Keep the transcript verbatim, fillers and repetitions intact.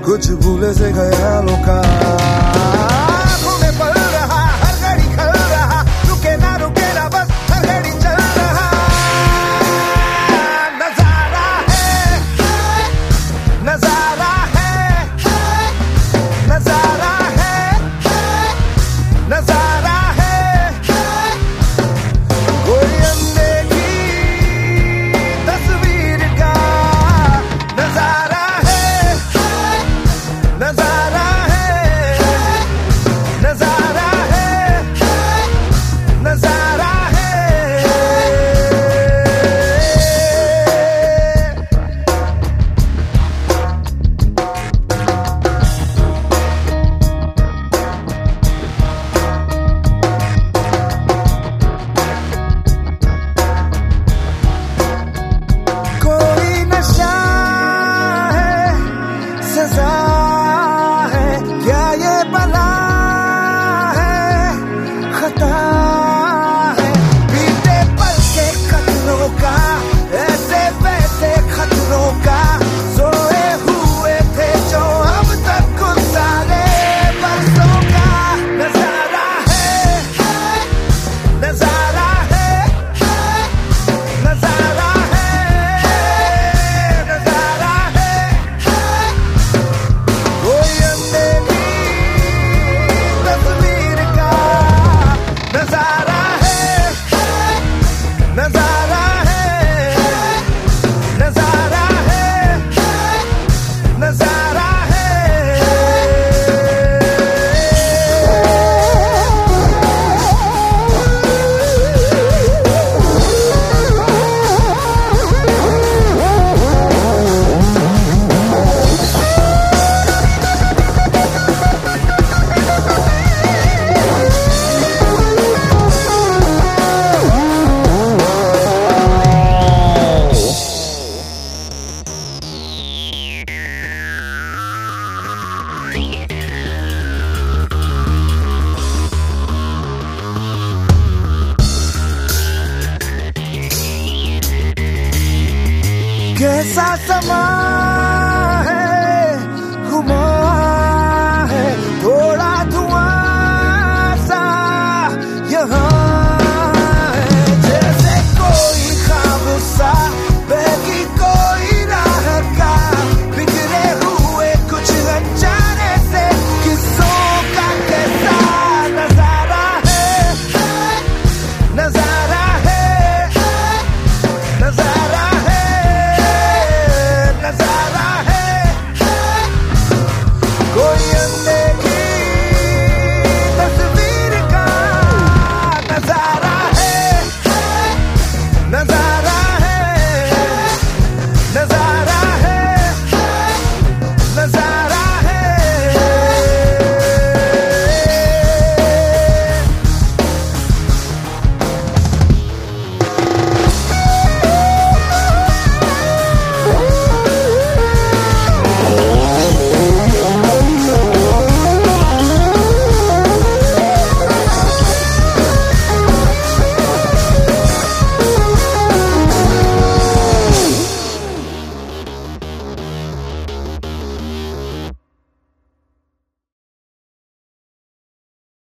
कुछ भूले से ख्यालों का आँखों में पल रहा, हर घड़ी खल रहा, रुके ना रुके ना बस हर घड़ी चल रहा। नजारा है, नजारा है, नजारा है, नजारा है, कोई अनदेखी तस्वीर का नजारा है, नजारा है, नजारा है, नजारा है। कोई नशा है, सजा है, क्या ये बला है, खता है, बीते पल के खतरों का, ऐसे वैसे खतरों का, सोए हुए थे जो अब तक गुजारे बरसों का। नजारा है, नजारा है, नजारा है, नजारा है, कोई अनदेखी तस्वीर का नजारा है, नजारा है, नजारा है, नजारा है। कैसा समा